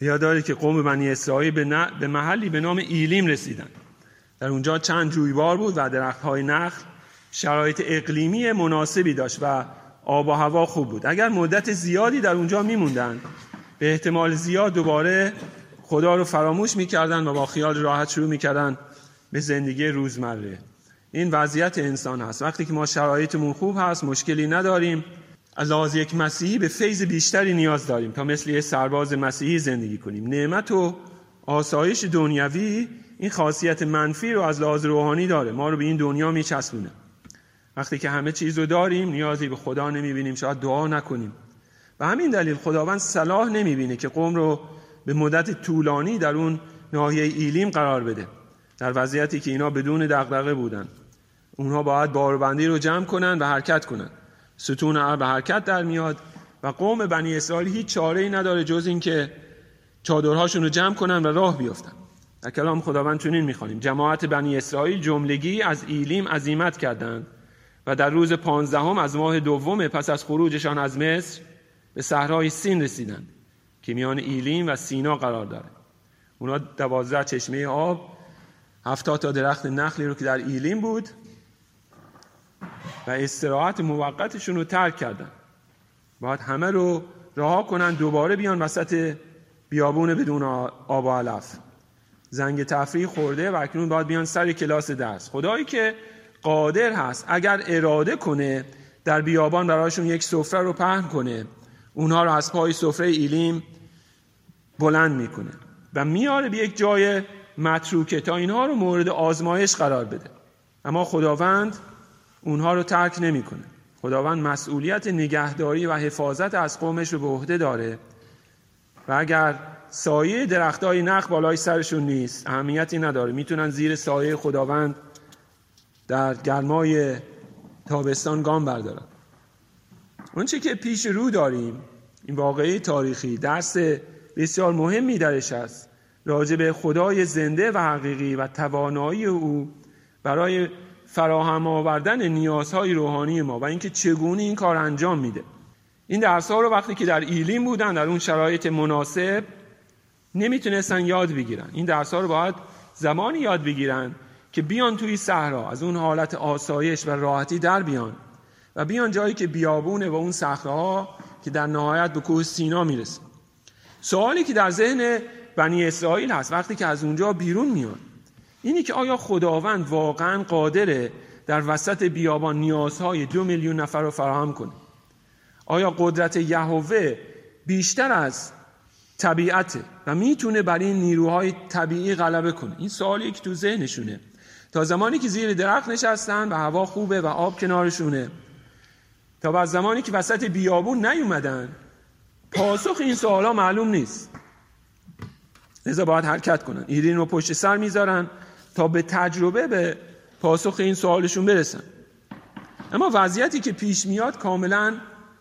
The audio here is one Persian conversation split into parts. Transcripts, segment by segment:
یاد داره که قوم بنی اسرائیل به محلی به نام ایلیم رسیدن. در اونجا چند جویبار بود و درخت‌های نخل، شرایط اقلیمی مناسبی داشت و آب و هوا خوب بود. اگر مدت زیادی در اونجا میموندن، به احتمال زیاد دوباره خدا رو فراموش میکردن و با خیال راحت شروع میکردن به زندگی روزمره. این وضعیت انسان هست. وقتی که ما شرایطمون خوب هست، مشکلی نداریم، از لحاظ یک مسیحی به فیض بیشتری نیاز داریم تا مثل یک سرباز مسیحی زندگی کنیم. نعمت و آسایش دنیوی این خاصیت منفی رو از لحاظ روحانی داره، ما رو به این دنیا میچسبونه. وقتی که همه چیز رو داریم، نیازی به خدا نمیبینیم، شاید دعا نکنیم. و همین دلیل خداوند صلاح نمیبینه که قوم رو به مدت طولانی در اون ناحیه ایلیم قرار بده، در وضعیتی که اینا بدون دغدغه بودن. اونها باید باربندی رو جمع کنن و حرکت کنن. ستون ارض به حرکت در میاد و قوم بنی اسرائیل هیچ چاره‌ای نداره جز این که چادرهاشون رو جمع کنن و راه بیافتن. در کلام خداوند چنین می‌خوانیم: جماعت بنی اسرائیل جملگی از ایلیم عزیمت کردند و در روز 15 از ماه دوم پس از خروجشان از مصر به صحرای سین رسیدند که میان ایلیم و سینا قرار داره. اونا 12 چشمه آب، 70 تا درخت نخلی رو که در ایلیم بود و استراحت موقتشون رو ترک کردن. باید همه رو رها کنن، دوباره بیان وسط بیابون بدون آب و علف. زنگ تفریح خورده و اکنون باید بیان سر کلاس درس. خدایی که قادر هست اگر اراده کنه در بیابان برایشون یک سفره رو پهن کنه، اونها رو از پای سفره ایلیم بلند میکنه و میاره به یک جای متروکه تا اینها رو مورد آزمایش قرار بده. اما خداوند اونها رو ترک نمیکنه. خداوند مسئولیت نگهداری و حفاظت از قومش رو به عهده داره و اگر سایه درختای نخل بالای سرشون نیست، اهمیتی نداره، میتونن زیر سایه خداوند در گرمای تابستان گام بردارن. اون چه که پیش رو داریم، این واقعه تاریخی، درس بسیار مهمی درش هست راجع به خدای زنده و حقیقی و توانایی او برای فراهم آوردن نیازهای روحانی ما و اینکه چگونه این کار انجام میده. این درس‌ها رو وقتی که در ایلیم بودن، در اون شرایط مناسب، نمیتونستن یاد بگیرن. این درس‌ها رو باید زمانی یاد بگیرن که بیان توی صحرا، از اون حالت آسایش و راحتی در بیان و بیان جایی که بیابونه و اون صخره‌ها که در نهایت به کوه سینا میرسه. سوالی که در ذهن بنی اسرائیل هست وقتی که از اونجا بیرون میان، اینی که آیا خداوند واقعا قادره در وسط بیابان نیازهای 2 میلیون نفر رو فراهم کنه؟ آیا قدرت یهوه بیشتر از طبیعته و میتونه بر این نیروهای طبیعی غلبه کنه؟ این سوالی که تو ذهنشونه. تا زمانی که زیر درخت نشستن و هوا خوبه و آب کنارشونه، تا بعد زمانی که وسط بیابون نیومدن، پاسخ این سوالا معلوم نیست. لذا باید حرکت کنن، ایرین رو پشت سر میذارن تا به تجربه به پاسخ این سوالشون برسن. اما وضعیتی که پیش میاد کاملا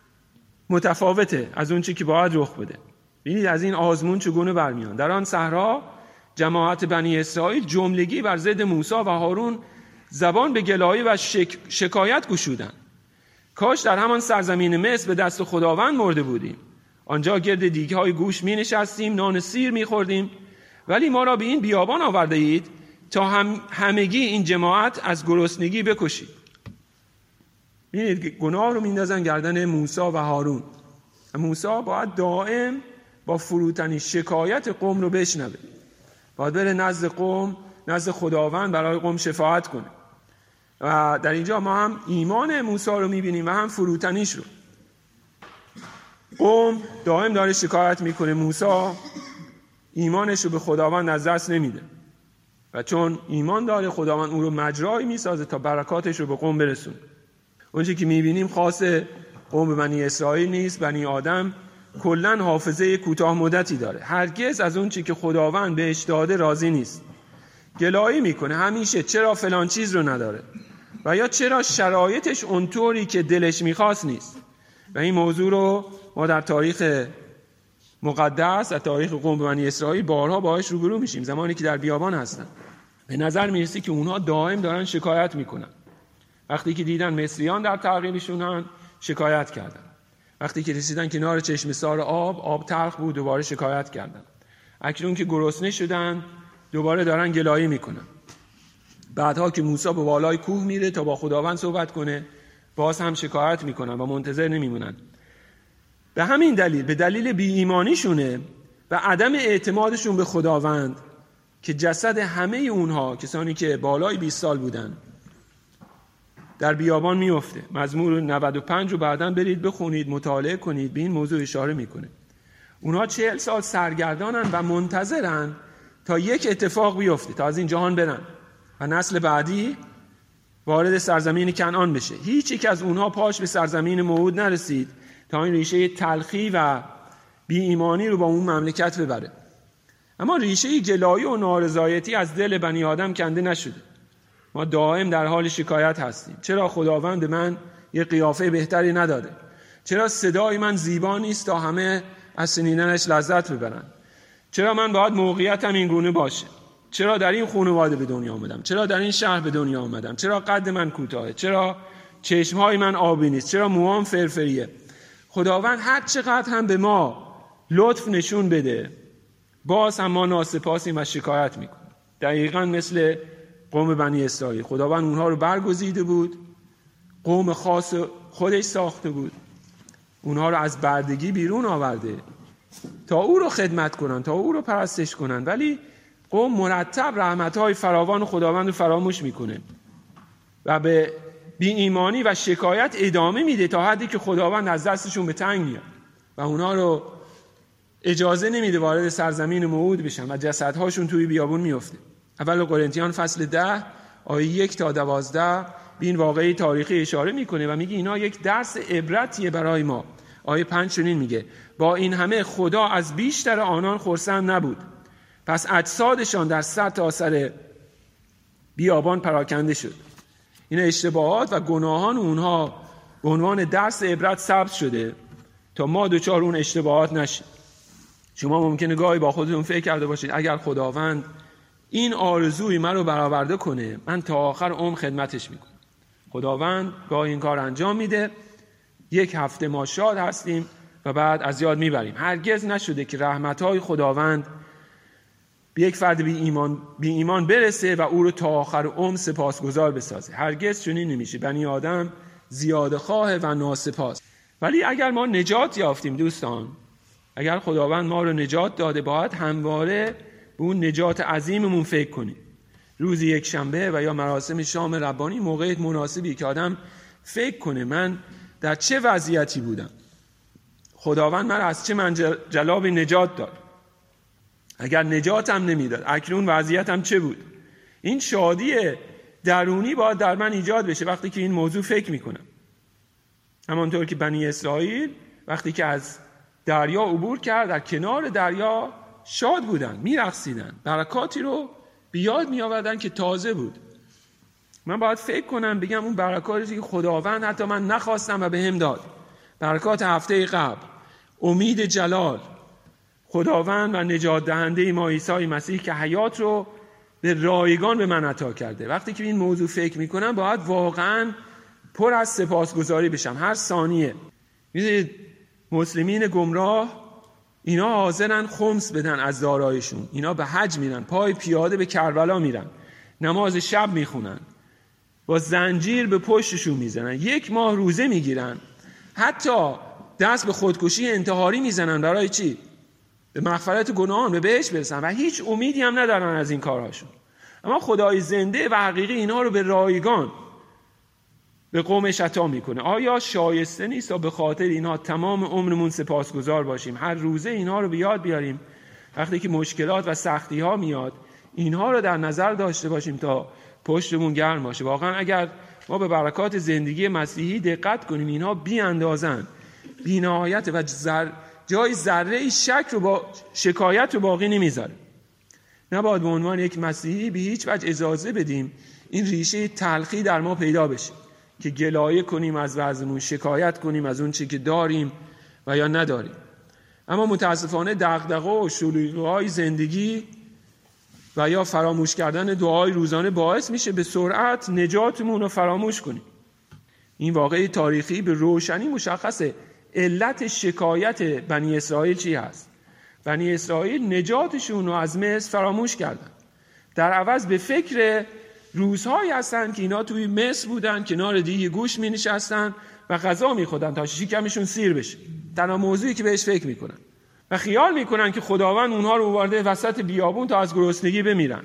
متفاوته از اون چی که باید رخ بده. ببینید از این آزمون چگونه برمیان. در آن صحرا جماعت بنی اسرائیل جملگی بر ضد موسی و هارون زبان به گلایه و شکایت گشودند. کاش در همان سرزمین مصر به دست خداوند مرده بودیم. آنجا گرد دیگ‌های گوش می نشستیم، نان سیر می خوردیم، ولی ما را به این بیابان آورده اید تا همگی این جماعت از گرسنگی بکشید. ببینید گناه رو میندازن گردن موسی و هارون. موسی باید دائم با فروتنی شکایت قوم رو بشنوه. باید بره نزد قوم، نزد خداوند برای قوم شفاعت کنه. و در اینجا ما هم ایمان موسی رو میبینیم و هم فروتنیش رو. قوم دائم داره شکایت میکنه، موسی ایمانش رو به خداوند از دست نمیده و چون ایمان داره خداوند اون رو مجرایی میسازه تا برکاتش رو به قوم برسونه. اونچه که میبینیم خاص قوم بنی اسرائیل نیست. بنی آدم کلن حافظه کوتاه مدتی داره، هرگز از اون چی که خداوند بهش داده راضی نیست. گلایه میکنه همیشه چرا فلان چیز رو نداره و یا چرا شرایطش اونطوری که دلش میخواست نیست. و این موضوع رو ما در تاریخ مقدس، در تاریخ قوم بنی اسرائیل بارها باهاش روبرو میشیم. زمانی که در بیابان هستن به نظر میرسه که اونها دائم دارن شکایت میکنن. وقتی که دیدن مصریان در تعقیبشونن شکایت کردن. وقتی که رسیدن کنار چشمه‌سار آب تلخ بود دوباره شکایت کردن. اکنون که گرسنه شدن دوباره دارن گلایه میکنن. بعدها که موسی به بالای کوه میره تا با خداوند صحبت کنه، باز هم شکایت میکنن و منتظر نمیمونن. به همین دلیل، به دلیل بی ایمانیشونه و عدم اعتمادشون به خداوند، که جسد همه اونها، کسانی که بالای 20 سال بودن، در بیابان میفته. مزمور 95 رو بعداً برید بخونید، مطالعه کنید، به این موضوع اشاره میکنه. اونها 40 سال سرگردانن و منتظرن تا یک اتفاق بیفته، تا از این جهان برن و نسل بعدی وارد سرزمین کنعان بشه. هیچ یک از اونها پاش به سرزمین موعود نرسید تا این ریشه تلخی و بی ایمانی رو با اون مملکت ببره. اما ریشه جلایی و نارضایتی از دل بنی آدم کنده نشده. ما دائم در حال شکایت هستیم. چرا خداوند به من یه قیافه بهتری نداده؟ چرا صدای من زیبا نیست تا همه از شنیدنش لذت ببرن؟ چرا من باید موقعیتم این گونه باشه؟ چرا در این خانواده به دنیا آمدم؟ چرا در این شهر به دنیا آمدم؟ چرا قد من کوتاهه؟ چرا چشمهای من آبی نیست؟ چرا موهام فرفریه؟ خداوند هر چقدر هم به ما لطف نشون بده، باز هم ما ناسپاسیم و شکایت میکنیم. دقیقاً مثل قوم بنی اسرائیل، خداوند اونها رو برگزیده بود، قوم خاص خودش ساخته بود، اونها رو از بردگی بیرون آورده تا او رو خدمت کنن، تا او رو پرستش کنن، ولی قوم مرتب رحمت‌های فراوان خداوند رو فراموش میکنه و به بی ایمانی و شکایت ادامه میده تا حدی که خداوند از دستشون به تنگ میاد و اونا رو اجازه نمیده وارد سرزمین موعود بشن و جسدهاشون توی بیابون میفته. اول قرنتیان فصل 10 آیه 1 تا 12 به این واقعه تاریخی اشاره میکنه و میگه اینا یک درس عبرتیه برای ما. آیه 5 چنین میگه: با این همه خدا از بیشتر آنان خرسند نبود، پس اجسادشان در سر تا سر بیابان پراکنده شد. این اشتباهات و گناهان اونها به عنوان درس عبرت ثبت شده تا ما دوچار اون اشتباهات نشیم. شما ممکنه گاهی با خودتون فکر کرده باشید اگر خداوند این آرزوی من رو برآورده کنه، من تا آخر عمر خدمتش میکنم. خداوند گاهی این کار انجام میده، یک هفته ما شاد هستیم و بعد از یاد میبریم. هرگز نشده که رحمتهای خداوند به یک فرد بی ایمان برسه و او رو تا آخر عمر سپاسگزار بسازه. هرگز چنین نمیشه. بنی آدم زیاده خواه و ناسپاس. ولی اگر ما نجات یافتیم دوستان، اگر خداوند ما رو نجات داده، باید همواره به اون نجات عظیممون فکر کنیم. روز یک شنبه و یا مراسم شام ربانی موقعیت مناسبی که آدم فکر کنه من در چه وضعیتی بودم، خداوند من از چه منجلابی نجات داد، اگر نجاتم نمیداد اکنون وضعیتم چه بود. این شادی درونی باید در من ایجاد بشه وقتی که این موضوع فکر میکنم. همانطور که بنی اسرائیل وقتی که از دریا عبور کرد، در کنار دریا شاد بودن، میرقصیدن، برکاتی رو بیاد میآوردن که تازه بود. من باید فکر کنم بگم اون برکاتی که خداوند حتی من نخواستم و بهم داد، برکات هفته قبل، امید جلال خداوند و نجات دهنده ما عیسی مسیح که حیات رو به رایگان به من عطا کرده. وقتی که این موضوع فکر میکنم باید واقعا پر از سپاسگزاری بشم هر ثانیه. میدونید مسلمین گمراه اینا حاضرن خمس بدن از دارایشون، اینا به حج میرن، پای پیاده به کربلا میرن، نماز شب میخونن، با زنجیر به پشتشون میزنن، 1 ماه روزه میگیرن، حتی دست به خودکشی انتحاری میزنن. برای چی؟ به مغفرت گناهان، به بهشت برسن و هیچ امیدی هم ندارن از این کارهاشون. اما خدای زنده و حقیقی اینها رو به رایگان به قومش عطا میکنه. آیا شایسته نیست تا به خاطر اینها تمام عمرمون سپاسگزار باشیم، هر روزه اینها رو به یاد بیاریم، وقتی که مشکلات و سختی ها میاد اینها رو در نظر داشته باشیم تا پشتمون گرم باشه. واقعا اگر ما به برکات زندگی مسیحی دقت کنیم، اینها بی اندازن، بی نهایت و جای ذره شک رو با شکایت رو باقی نمیذاره. نباید به عنوان یک مسیحی به هیچ وجه اجازه بدیم این ریشه تلخی در ما پیدا بشه که گلایه کنیم از وضعمون، شکایت کنیم از اون چی که داریم و یا نداریم. اما متاسفانه دغدغه و شلوغی‌های زندگی و یا فراموش کردن دعای روزانه باعث میشه به سرعت نجاتمون رو فراموش کنیم. این واقعه تاریخی به روشنی مشخصه علت شکایت بنی اسرائیل چی هست. بنی اسرائیل نجاتشون رو از مصر فراموش کردن. در عوض به فکر روزهایی هستن که اینا توی مصر بودن، کنار دیگه گوش می نشستن و غذا می خوردن تا شکمشون سیر بشه. تنها موضوعی که بهش فکر میکنن و خیال میکنن که خداوند اونها رو آورده وسط بیابون تا از گرسنگی بمیرن.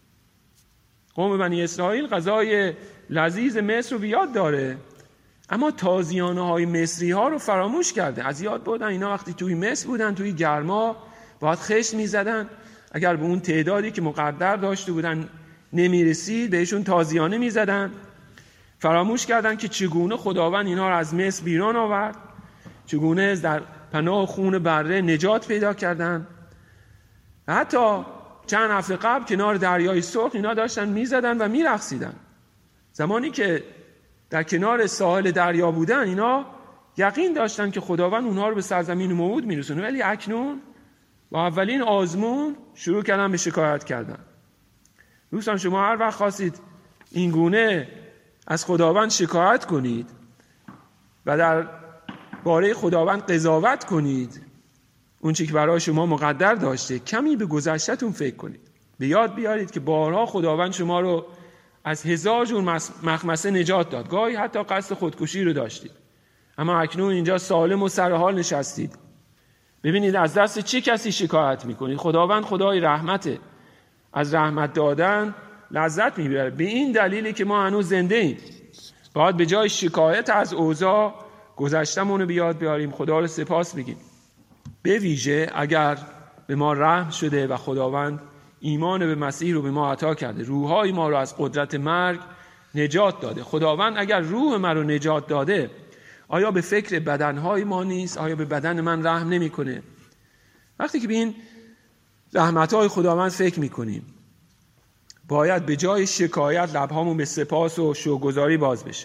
قوم بنی اسرائیل غذای لذیذ مصر رو بیاد داره، اما تازیانه های مصری ها رو فراموش کرده. از یاد بردن اینا وقتی توی مصر بودن، توی گرما باید خشت میزدن، اگر به اون تعدادی که مقدر داشته بودن نمیرسید بهشون تازیانه میزدن. فراموش کردن که چگونه خداوند اینا رو از مصر بیرون آورد، چگونه در پناه خون بره نجات پیدا کردن. و حتی چند هفته قبل کنار دریای سرخ اینا داشتن میزدن و میرقصیدن. زمانی که در کنار ساحل دریا بودن اینا یقین داشتن که خداوند اونها رو به سرزمین موعود میرسونه، ولی اکنون با اولین آزمون شروع کردن به شکایت کردن. دوستان، شما هر وقت خواستید این گونه از خداوند شکایت کنید و در باره خداوند قضاوت کنید، اون چیزی که برای شما مقدر داشته، کمی به گذشته‌تون فکر کنید. به یاد بیارید که بارها خداوند شما رو از 1000 جور مخمسه نجات داد. گاهی حتی قصد خودکشی رو داشتید، اما اکنون اینجا سالم و سرحال نشستید. ببینید از دست چه کسی شکایت میکنید. خداوند خدای رحمته، از رحمت دادن لذت میبره. به این دلیلی که ما هنوز زنده ایم باید به جای شکایت از اوضاع گذشتمون رو به یاد بیاریم، خدا رو سپاس بگیم. به ویژه اگر به ما رحم شده و خداوند ایمان به مسیح رو به ما عطا کرده، روحای ما رو از قدرت مرگ نجات داده. خداوند اگر روح من رو نجات داده، آیا به فکر بدنهای ما نیست؟ آیا به بدن من رحم نمی کنه؟ وقتی که به این رحمتهای خداوند فکر می کنیم، باید به جای شکایت لبهامون به سپاس و شکرگزاری باز بشه.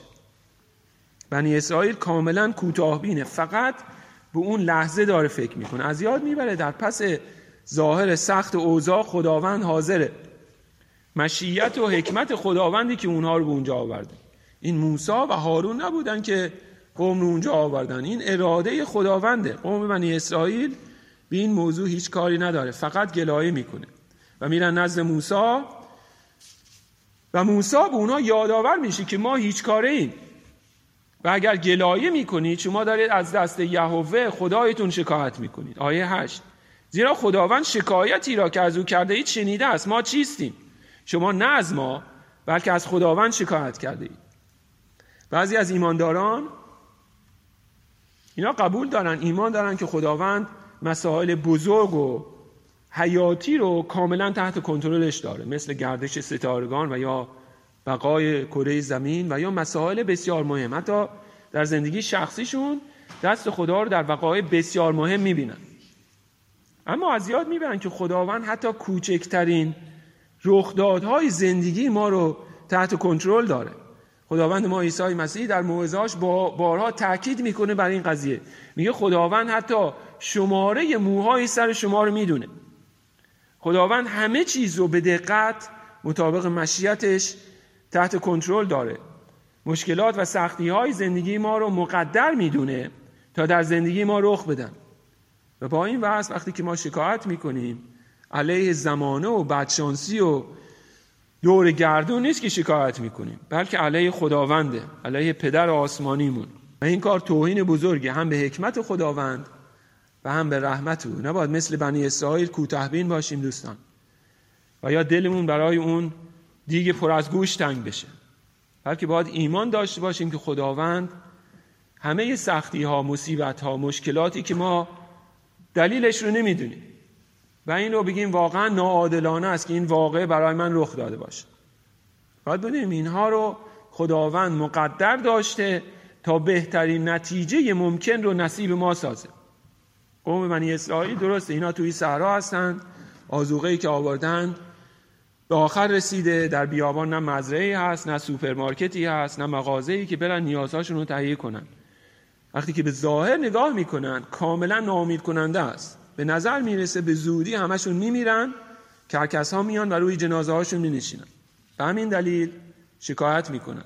بنی اسرائیل کاملا کوتاه‌بینه، فقط به اون لحظه داره فکر میکنه. از یاد میبره در پس ظاهر سخت اوضاع خداوند حاضره. مشیت و حکمت خداوندی که اونها رو به اونجا آورده. این موسی و هارون نبودن که قوم رو اونجا آوردن، این اراده خداونده. قوم بنی اسرائیل به این موضوع هیچ کاری نداره، فقط گلایه میکنه و میرن نزد موسی و موسی به اونها یادآور میشه که ما هیچ کاره ایم و اگر گلایه میکنید شما دارید از دست یهوه خدایتون شکایت میکنید. آیه 8: زیرا خداوند شکایتی را که از او کرده اید شنیده است. ما چیستیم؟ شما نه از ما بلکه از خداوند شکایت کرده اید. بعضی از ایمانداران اینا قبول دارن، ایمان دارن که خداوند مسائل بزرگ و حیاتی رو کاملا تحت کنترلش داره، مثل گردش ستارگان و یا بقای کره زمین و یا مسائل بسیار مهم. حتی در زندگی شخصیشون دست خدا رو در وقایع بسیار مهم میبینن. اما از یاد میبرن که خداوند حتی کوچکترین رخدادهای زندگی ما رو تحت کنترل داره. خداوند ما عیسی مسیح در موعظه‌هاش بارها تاکید میکنه بر این قضیه. میگه خداوند حتی شماره موهای سر شما رو میدونه. خداوند همه چیز رو به دقت مطابق مشیتش تحت کنترل داره. مشکلات و سختی‌های زندگی ما رو مقدر میدونه تا در زندگی ما رخ بدن. و با این واسه وقتی که ما شکایت میکنیم علیه زمانه و بدشانسی و دور گردون نیست که شکایت میکنیم، بلکه علیه خداونده، علیه پدر آسمانیمون. و این کار توهین بزرگه، هم به حکمت خداوند و هم به رحمت او. نباید مثل بنی اسرائیل کوتاه‌بین باشیم دوستان و یا دلمون برای اون دیگه پر از گوش تنگ بشه، بلکه باید ایمان داشته باشیم که خداوند همه سختی ها، مصیبت ها، مشکلاتی که ما دلیلش رو نمیدونیم و این رو بگیم واقعا ناعادلانه است که این واقعه برای من رخ داده باشه، باید بدونیم اینها رو خداوند مقدر داشته تا بهترین نتیجه ممکن رو نصیب ما سازه. قوم بنی اسرائیل درسته اینا توی صحرا هستن، آذوقه‌ای که آوردن به آخر رسیده، در بیابان نه مزرعه‌ای هست، نه سوپرمارکتی هست، نه مغازه‌ای که برن نیازهاشون رو تهیه کنن. وقتی که به ظاهر نگاه میکنن کاملا ناامید کننده است. به نظر میرسه به زودی همشون میمیرن، کرکس‌ها میان و روی جنازه هاشون مینشینن. به همین دلیل شکایت میکنن.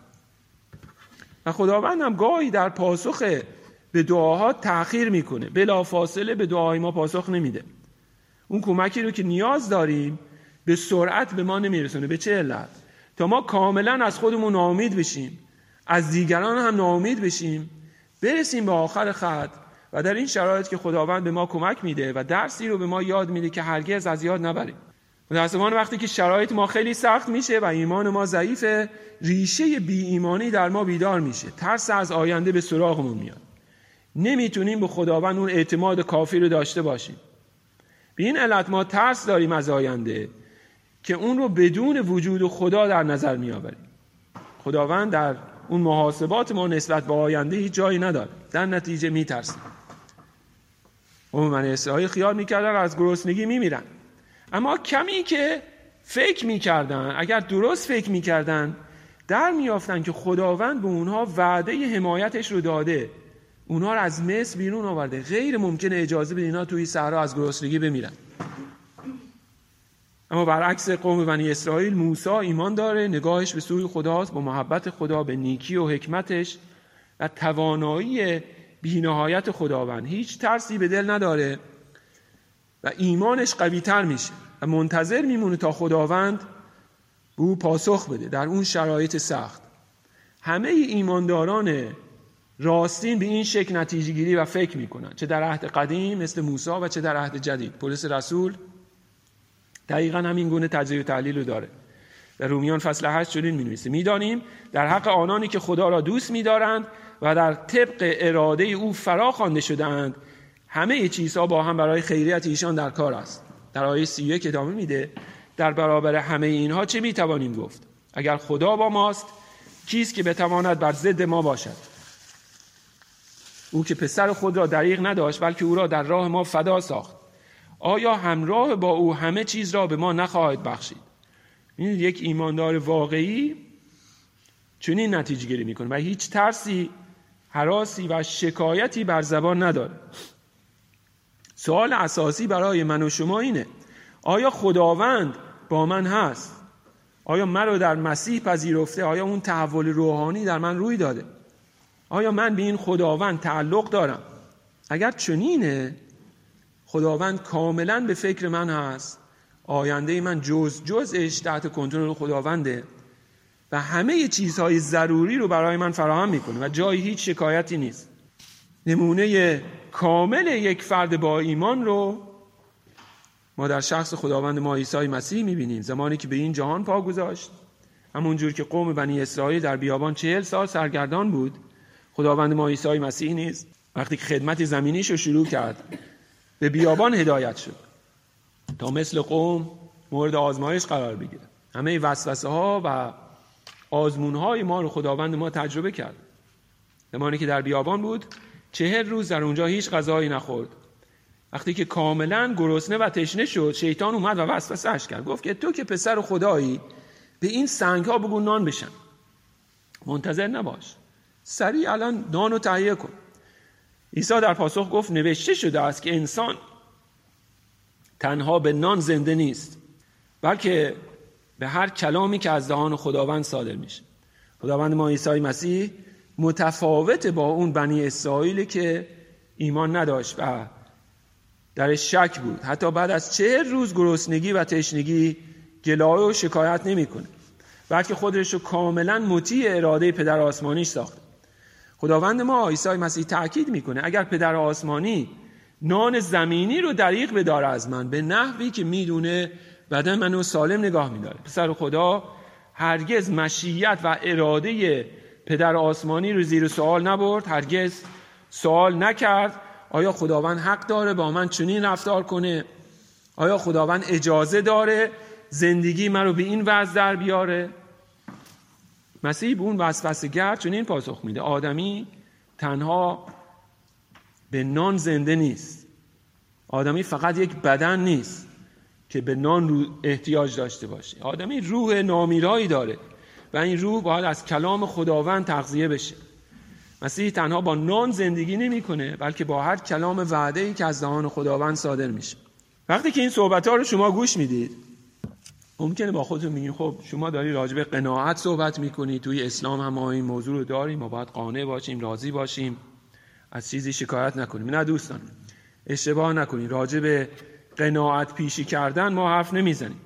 و خداوند هم گاهی در پاسخ به دعاها تأخیر میکنه، بلا فاصله به دعای ما پاسخ نمیده. اون کمکی رو که نیاز داریم به سرعت به ما نمیرسونه. به چه علت؟ تا ما کاملا از خودمون ناامید بشیم، از دیگران هم ناامید بشیم، برسیم به آخر خط و در این شرایط که خداوند به ما کمک میده و درسی رو به ما یاد میده که هرگز از یاد نبریم. متأسفانه وقتی که شرایط ما خیلی سخت میشه و ایمان ما ضعیفه، ریشه بی ایمانی در ما بیدار میشه، ترس از آینده به سراغمون میاد، نمیتونیم به خداوند اون اعتماد کافی رو داشته باشیم. به این علت ما ترس داریم از آینده که اون رو بدون وجود خدا در نظر میآوریم. خداوند در اون محاسبات ما نسبت به آینده هیچ جایی نداره، در نتیجه میترسیم. قوم بنی اسرائیل خیال میکردن از گرسنگی میمیرن، اما کمی که فکر میکردن، اگر درست فکر میکردن، در میافتن که خداوند به اونها وعده حمایتش رو داده، اونها رو از مصر بیرون آورده، غیر ممکنه اجازه بده اینا توی صحرا از گرسنگی بمیرن. اما برعکس قوم بنی اسرائیل، موسی ایمان داره، نگاهش به سوی خداست، با محبت خدا، به نیکی و حکمتش و توانایی بی‌نهایت خداوند هیچ ترسی به دل نداره و ایمانش قوی تر میشه و منتظر میمونه تا خداوند به او پاسخ بده در اون شرایط سخت. همه ایمانداران راستین به این شکل نتیجه گیری و فکر میکنن، چه در عهد قدیم مثل موسی و چه در عهد جدید. پولس رسول دقیقاً همین گونه تجزیه و تحلیل رو داره. در رومیان فصل 8 چنین می‌نویسه: می‌دانیم در حق آنانی که خدا را دوست می‌دارند و در طبق اراده او فرا خوانده شده‌اند، همه چیزها با هم برای خیریت ایشان در کار است. در آیه 31 ادامه میده: در برابر همه اینها چه می‌توانیم گفت؟ اگر خدا با ماست، کیست که بتواند بر ضد ما باشد؟ او که پسر خود را دریغ نداشت، بلکه او را در راه ما فدا ساخت، آیا همراه با او همه چیز را به ما نخواهد بخشید؟ این یک ایماندار واقعی چنین نتیجه گیری میکنه و هیچ ترسی، هراسی و شکایتی بر زبان نداره. سوال اساسی برای من و شما اینه: آیا خداوند با من هست؟ آیا من رو در مسیح پذیرفته؟ آیا اون تحول روحانی در من روی داده؟ آیا من به این خداوند تعلق دارم؟ اگر چنینه، خداوند کاملا به فکر من هست، آینده من جزش تحت کنترل خداونده و همه چیزهای ضروری رو برای من فراهم میکنه و جای هیچ شکایتی نیست. نمونه کامل یک فرد با ایمان رو ما در شخص خداوند ما عیسی مسیح میبینیم. زمانی که به این جهان پا گذاشت، همونجور که قوم بنی اسرائیل در بیابان 40 سال سرگردان بود، خداوند ما عیسی مسیح نیست. وقتی که خدمت زمینیش رو شروع کرد، به بیابان هدایت شد تا مثل قوم مورد آزمایش قرار بگیره. همه وسوسه ها و آزمون های ما رو خداوند ما تجربه کرد. زمانی که در بیابان بود 40 روز در اونجا هیچ غذایی نخورد. وقتی که کاملا گرسنه و تشنه شد، شیطان اومد و وسوسه‌اش کرد. گفت که تو که پسر خدایی، به این سنگ ها بگو نان بشن. منتظر نباش، سریع الان نان رو تهیه کن. عیسی در پاسخ گفت: نوشته شده است که انسان تنها به نان زنده نیست، بلکه به هر کلامی که از دهان خداوند صادر میشه. خداوند ما عیسی مسیح متفاوت با اون بنی اسرائیل که ایمان نداشت و در شک بود. حتی بعد از 40 روز گرسنگی و تشنگی گلایه و شکایت نمیکنه، بلکه خودش رو کاملا مطیع اراده پدر آسمانیش ساخته. خداوند ما عیسی مسیح تأکید میکنه: اگر پدر آسمانی نان زمینی رو دریغ بداره از من، به نحوی که میدونه بدن منو سالم نگاه میداره. پسر خدا هرگز مشیت و اراده پدر آسمانی رو زیر سوال نبرد، هرگز سوال نکرد آیا خداوند حق داره با من چنین رفتار کنه؟ آیا خداوند اجازه داره زندگی من رو به این وضع در بیاره؟ مسیح به اون وسوسه‌گر چنین پاسخ میده: آدمی تنها به نان زنده نیست. آدمی فقط یک بدن نیست که به نان احتیاج داشته باشه. آدمی روح نامیرایی داره و این روح باید از کلام خداوند تغذیه بشه. مسیح تنها با نان زندگی نمی‌کنه، بلکه با هر کلام وعده‌ای که از دهان خداوند صادر میشه. وقتی که این صحبت‌ها رو شما گوش میدید، ممکنه با خودتون بگین خب شما داری راجع به قناعت صحبت می‌کنی، توی اسلام هم ما این موضوع رو داریم، ما باید قانع باشیم، راضی باشیم، از چیزی شکایت نکنیم. نه دوستان، اشتباه نکنید. راجع به قناعت پیشی کردن ما حرف نمیزنیم.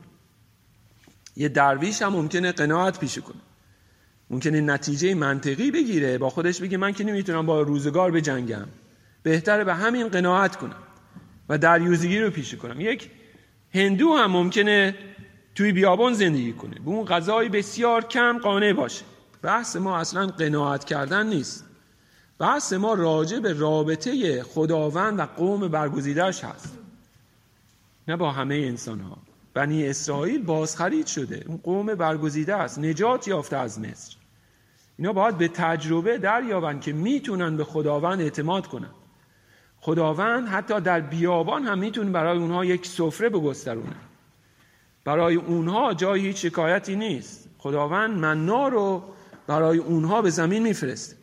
یه درویش هم ممکنه قناعت پیشی کنه، ممکنه نتیجه منطقی بگیره، با خودش بگه من که نمیتونم با روزگار بجنگم، بهتره به همین قناعت کنم و دریوزگی رو پیشی کنم. یک هندو هم ممکنه توی بیابان زندگی کنه، به اون غذای بسیار کم قانع باشه. بحث ما اصلا قناعت کردن نیست، بحث ما راجع به رابطه خداوند و قوم برگزیده‌اش هست، نه با همه انسان ها. بنی اسرائیل بازخرید شده، اون قوم برگزیده است، نجات یافته از مصر. اینا باید به تجربه دریابن که میتونن به خداوند اعتماد کنن. خداوند حتی در بیابان هم میتونه برای اونها یک سفره بگسترونه. برای اونها جای هیچ شکایتی نیست. خداوند منا رو برای اونها به زمین میفرسته.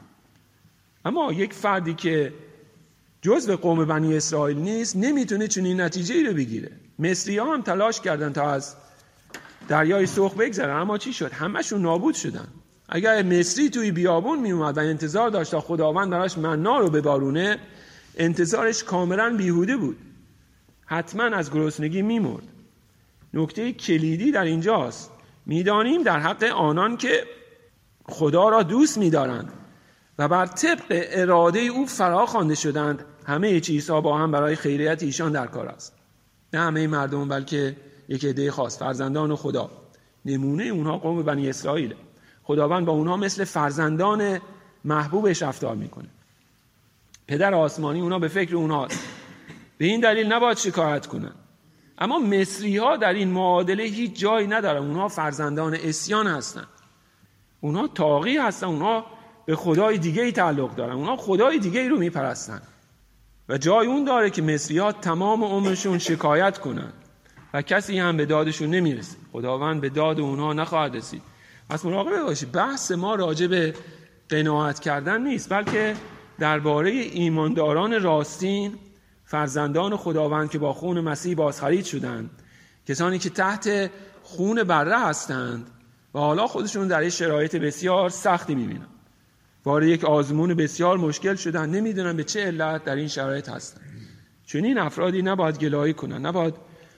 اما یک فردی که جزو قوم بنی اسرائیل نیست نمیتونه چنین نتیجه‌ای رو بگیره. مصری‌ها هم تلاش کردن تا از دریای سرخ بگذرن، اما چی شد؟ همشون نابود شدن. اگر مصری توی بیابون می اومد و انتظار داشت تا خداوند براش منا رو ببارونه، انتظارش کاملا بیهوده بود، حتما از گرسنگی میمرد. نکته کلیدی در اینجاست، میدانیم در حق آنان که خدا را دوست می‌دارند و بر طبق اراده او فرا خوانده شدند، همه چیزها با هم برای خیریت ایشان در کار است. نه همه مردم، بلکه یک عده خاص، فرزندان خدا. نمونه اونها قوم بنی اسرائیل. خداوند با اونها مثل فرزندان محبوبش رفتار میکنه. پدر آسمانی اونها به فکر اونهاست، به این دلیل نباید شکایت کنن. اما مصری ها در این معادله هیچ جایی ندارن. اونها فرزندان عصیان هستن، اونها طاغی هستن، اونها به خدای دیگه‌ای تعلق دارن، اونها خدای دیگه‌ای رو میپرستن و جای اون داره که مصری ها تمام عمرشون شکایت کنن و کسی هم به دادشون نمیرسه. خداوند به داد اونها نخواهد رسید. پس مراقب باشید. بحث ما راجع به قناعت کردن نیست، بلکه درباره ایمانداران راستین، فرزندان خداوند که با خون مسیح بازخرید شدند، کسانی که تحت خون بره هستند و حالا خودشون در شرایط بسیار سختی میبینن، وارد یک آزمون بسیار مشکل شدن، نمیدونن به چه علت در این شرایط هستن. چون این افرادی نباید گلایه کنن، نباید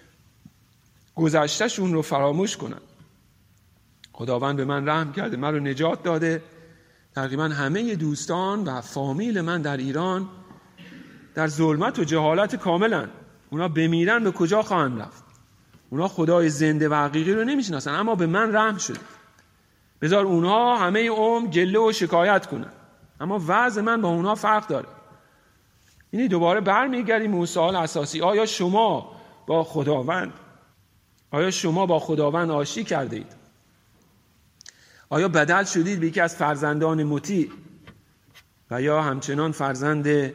گذشتهشون رو فراموش کنن. خداوند به من رحم کرده، من رو نجات داده. تقریبا همه دوستان و فامیل من در ایران در ظلمت و جهالت کاملن. اونا بمیرن به کجا خواهند رفت؟ اونا خدای زنده و حقیقی رو نمیشناسن، اما به من رحم شده. بذار اونها همه عمر گله و شکایت کنن، اما وضع من با اونها فرق داره. یعنی دوباره برمیگردیم به سوال اساسی، آیا شما با خداوند آشتی کرده اید؟ آیا بدل شدید به یکی از فرزندان مطیع و یا همچنان فرزند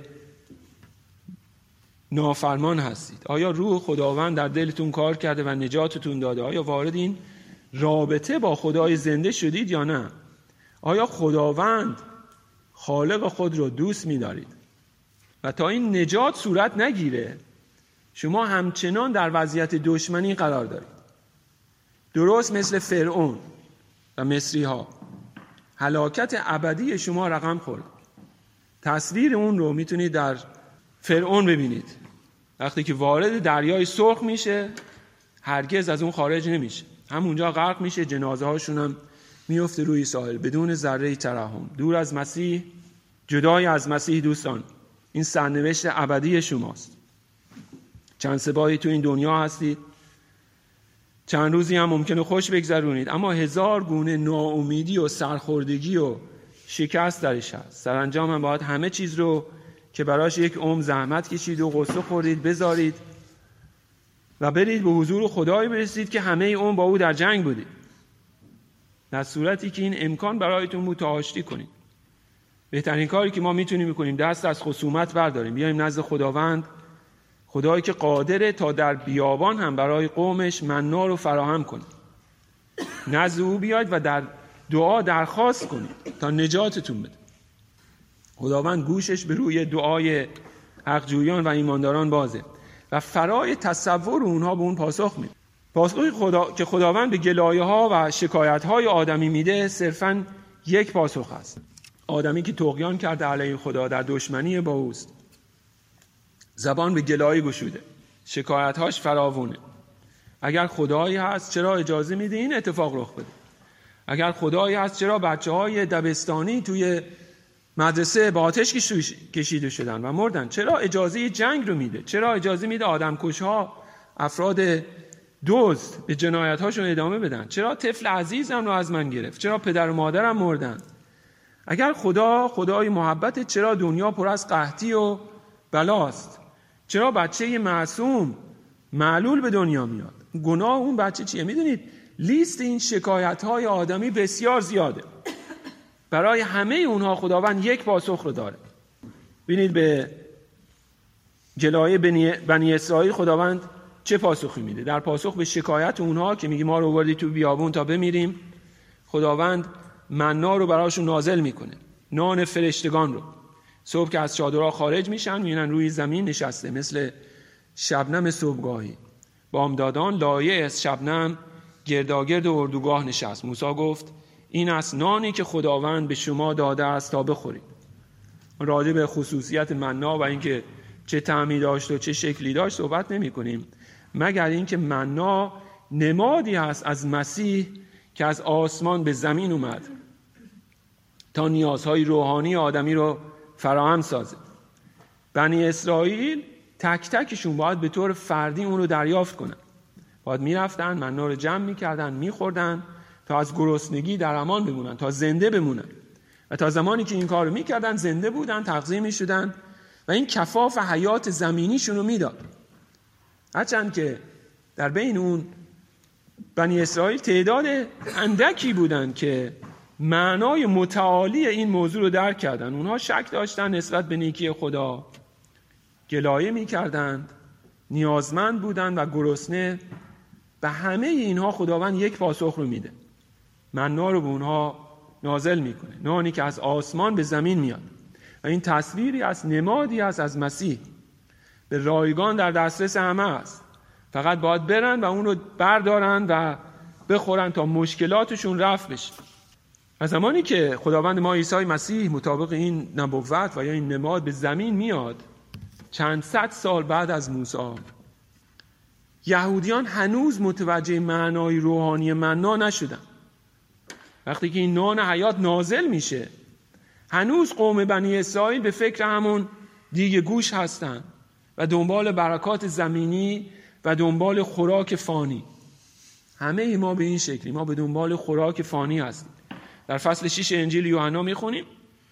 نافرمان هستید؟ آیا روح خداوند در دلتون کار کرده و نجاتتون داده؟ آیا وارد این رابطه با خدای زنده شدید یا نه؟ آیا خداوند خالق خود رو دوست می‌دارید؟ و تا این نجات صورت نگیره شما همچنان در وضعیت دشمنی قرار دارید. درست مثل فرعون و مصری ها، هلاکت ابدی شما رقم خورد. تصویر اون رو میتونید در فرعون ببینید. وقتی که وارد دریای سرخ میشه هرگز از اون خارج نمیشه، همونجا غرق میشه، جنازه هاشون هم میفته روی ساحل بدون ذره ترحم. دور از مسیح، جدای از مسیح دوستان، این سرنوشت ابدی شماست. چند سبایی تو این دنیا هستید، چند روزی هم ممکنه خوش بگذرونید، اما هزار گونه ناامیدی و سرخوردگی و شکست درش هست. سرانجام هم باید همه چیز رو که براش یک عمر زحمت کشید و غصه خوردید بذارید و برید به حضور خدای برسید که همه عمر با او در جنگ بودید. در صورتی که این امکان برایتون بود تا آشتی کنید. بهترین کاری که ما میتونیم بکنیم دست از خصومت برداریم، بیایم نزد خداوند، خدایی که قادره تا در بیابان هم برای قومش منا رو فراهم کنه. نزد او بیاید و در دعا درخواست کنید تا نجاتتون بده. خداوند گوشش به روی دعای حقجویان و ایمانداران بازه و فرای تصور اونها به اون پاسخ میده. پاسخی که خداوند به گلایه ها و شکایت های آدمی میده صرفاً یک پاسخ است. آدمی که طغیان کرده علیه خدا، در دشمنی با اوست، زبان به گلایه گشوده. شکایت‌هاش فراوونه. اگر خدایی هست چرا اجازه میده این اتفاق رخ بده؟ اگر خدایی هست چرا بچه‌های دبستانی توی مدرسه با آتش کشیده شدن و مردن؟ چرا اجازه جنگ رو میده؟ چرا اجازه میده آدمکش‌ها، افراد دزد به جنایت‌هاشون ادامه بدن؟ چرا طفل عزیزم رو از من گرفت؟ چرا پدر و مادرم مردن؟ اگر خدای محبت، چرا دنیا پر از قحطی و بلاست؟ چرا بچه معصوم معلول به دنیا میاد؟ گناه اون بچه چیه؟ میدونید لیست این شکایت‌های آدمی بسیار زیاده. برای همه اونها خداوند یک پاسخ رو داره. ببینید به جلایه بنی اسرائیل خداوند چه پاسخی میده. در پاسخ به شکایت اونها که میگه ما رو آوردی تو بیابون تا بمیریم، خداوند منا رو براشون نازل میکنه، نان فرشتگان رو. صبح که از چادرها خارج میشن میبینن روی زمین نشسته مثل شبنم صبحگاهی. بامدادان لایه از شبنم گرداگرد اردوگاه نشست. موسی گفت این است نانی که خداوند به شما داده است تا بخورید. راجع به خصوصیت منا و اینکه چه طعمی داشت و چه شکلی داشت صحبت نمی کنیم، مگر اینکه منا نمادی است از مسیح که از آسمان به زمین اومد تا نیازهای روحانی آدمی رو فراهم سازه. بنی اسرائیل تک تکشون باید به طور فردی اون رو دریافت کنن. باید میرفتن منا رو جمع میکردن، میخوردن تا از گرسنگی در امان بمونن، تا زنده بمونن. و تا زمانی که این کار رو میکردن زنده بودن، تغذیه میشدن و این کفاف حیات زمینیشون رو میداد. هرچند که در بین اون بنی اسرائیل تعداد اندکی بودن که معنای متعالی این موضوع رو درک کردن. اونها شک داشتن نسبت به نیکی خدا، گلایه میکردند، نیازمند بودند و گرسنه. به همه اینها خداوند یک پاسخ رو میده. منا رو به اونها نازل میکنه، نانی که از آسمان به زمین میاد. و این تصویری از نمادی است از مسیح. به رایگان در دسترس همه است. فقط باید برن و اون رو بردارن و بخورن تا مشکلاتشون رفع بشه. از زمانی که خداوند ما عیسی مسیح مطابق این نبوت و یا این نماد به زمین میاد، چند صد سال بعد از موسی، یهودیان هنوز متوجه معنای روحانی منا نشدن. وقتی که این نان حیات نازل میشه، هنوز قوم بنی اسرائیل به فکر همون دیگ گوش هستن و دنبال برکات زمینی و دنبال خوراک فانی. همه ما به این شکلی، ما به دنبال خوراک فانی هستیم. در فصل 6 انجیل یوحنا میخونیم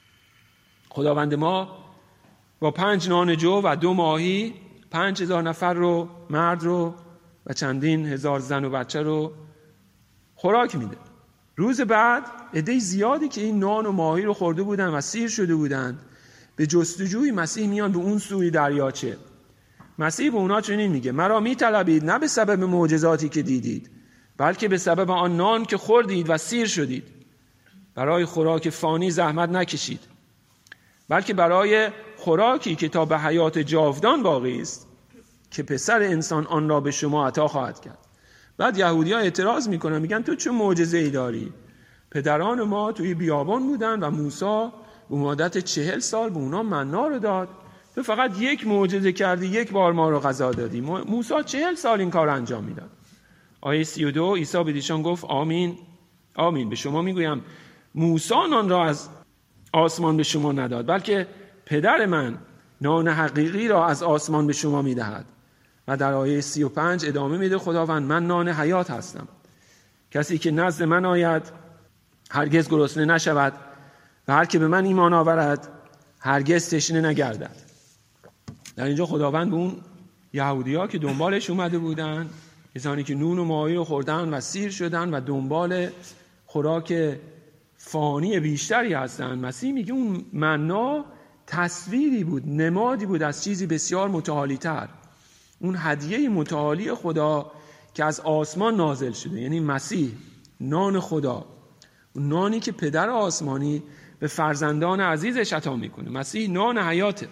خداوند ما با 5 نان جو و 2 ماهی 5000 نفر رو، مرد رو و چندین هزار زن و بچه رو خوراک میده. روز بعد عده زیادی که این نان و ماهی رو خورده بودن و سیر شده بودن، به جستجوی مسیح میان به اون سوی دریاچه. مسیح به اونا چنین میگه مرا میطلبید نه به سبب معجزاتی که دیدید، بلکه به سبب آن نان که خوردید و سیر شدید. برای خوراک فانی زحمت نکشید، بلکه برای خوراکی که تا به حیات جاودان باقی است، که پسر انسان آن را به شما عطا خواهد کرد. بعد یهودی‌ها اعتراض میکنن، میگن تو چه معجزه‌ای داری؟ پدران ما توی بیابان بودن و موسی به مدت 40 سال به اونا منا رو داد. تو فقط یک معجزه کردی، یک بار ما رو غذا دادی. موسی 40 سال این کار انجام میداد. آیه 32 عیسی به ایشان گفت آمین آمین به شما میگویم موسی نان را از آسمان به شما نداد، بلکه پدر من نان حقیقی را از آسمان به شما میدهد. و در آیه 35 ادامه میده خداوند من نان حیات هستم. کسی که نزد من آید هرگز گرسنه نشود و هر که به من ایمان آورد هرگز تشنه نگردد. در اینجا خداوند به اون یهودی‌ها که دنبالش اومده بودن، کسانی که نون و ماهی رو خوردن و سیر شدن و دنبال خوراک فانی بیشتری هستن، مسیح میگه اون منا تصویری بود، نمادی بود از چیزی بسیار متعالی‌تر. اون هدیه متعالی خدا که از آسمان نازل شده، یعنی مسیح، نان خدا، اون نانی که پدر آسمانی به فرزندان عزیزش عطا میکنه. مسیح نان حیاته.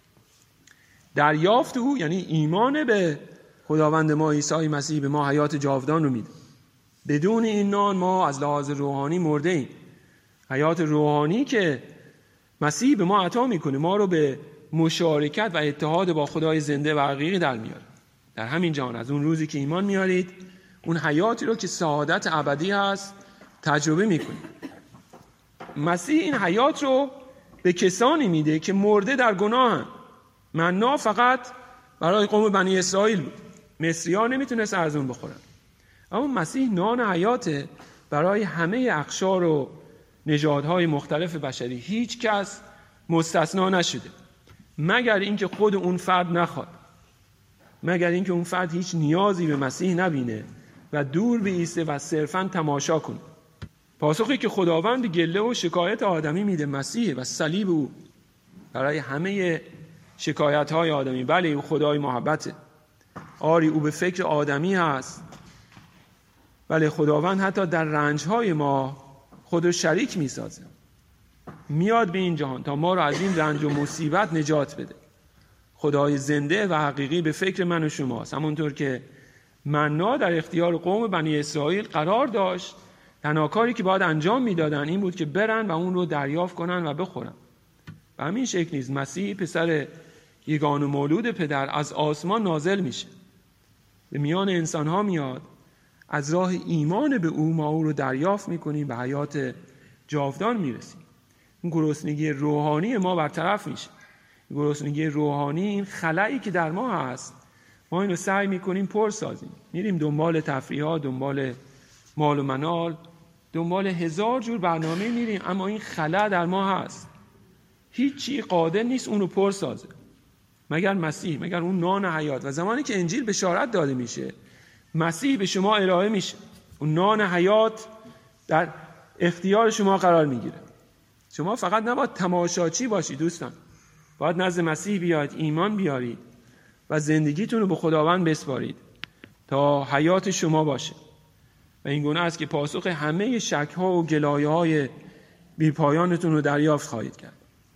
دریافت او یعنی ایمان به خداوند ما عیسی مسیح به ما حیات جاودان رو میده. بدون این نان ما از لحاظ روحانی مرده ایم. حیات روحانی که مسیح به ما عطا میکنه ما رو به مشارکت و اتحاد با خدای زنده و حقیقی در میاره. در همین جهان، از اون روزی که ایمان میارید اون حیاتی رو که سعادت ابدی هست تجربه میکنید. مسیح این حیات رو به کسانی میده که مرده در گناهن. منا فقط برای قوم بنی اسرائیل بود، مصری‌ها نمیتونست از اون بخورن، اما مسیح نان حیاته برای همه اقشار و نژادهای مختلف بشری. هیچ کس مستثنا نشده، مگر اینکه خود اون فرد نخواد، مگر اینکه اون فرد هیچ نیازی به مسیح نبینه و دور بایسته و صرفاً تماشا کنه. پاسخی که خداوند گله و شکایت آدمی میده مسیح و صلیب او برای همه شکایت‌های آدمی. بله او خدای محبته، آری او به فکر آدمی هست. بله خداوند حتی در رنج‌های ما خود رو شریک میسازه، میاد به این جهان تا ما رو از این رنج و مصیبت نجات بده. خدای زنده و حقیقی به فکر من و شماست. همونطور که منا در اختیار قوم بنی اسرائیل قرار داشت، تنها کاری که باید انجام میدادن این بود که برن و اون رو دریافت کنن و بخورن. و همین شکل نیست مسیح پسر یگانه مولود پدر از آسمان نازل میشه، به میان انسان ها میاد. از راه ایمان به او ما او رو دریافت میکنیم، به حیات جاودان میرسیم. این گرسنگی روحانی ما برطرف میشه. گرسنگی روحانی، این خلایی که در ما هست، ما اینو سعی میکنیم پر سازیم. میریم دنبال تفریحات، دنبال مال و منال، دنبال هزار جور برنامه میریم، اما این خلا در ما هست. هیچی قادر نیست اون رو پر سازه مگر مسیح، مگر اون نان حیات. و زمانی که انجیل بشارت داده میشه، مسیح به شما ارائه میشه، اون نان حیات در اختیار شما قرار میگیره. شما فقط نباید تماشاچی باشید دوستان، باید نزد مسیح بیاید، ایمان بیارید و زندگیتون رو به خداوند بسپارید تا حیات شما باشه. و این گونه است که پاسخ همه شک‌ها و گلایه‌های بی‌پایانتون رو دریافت خواهید کرد.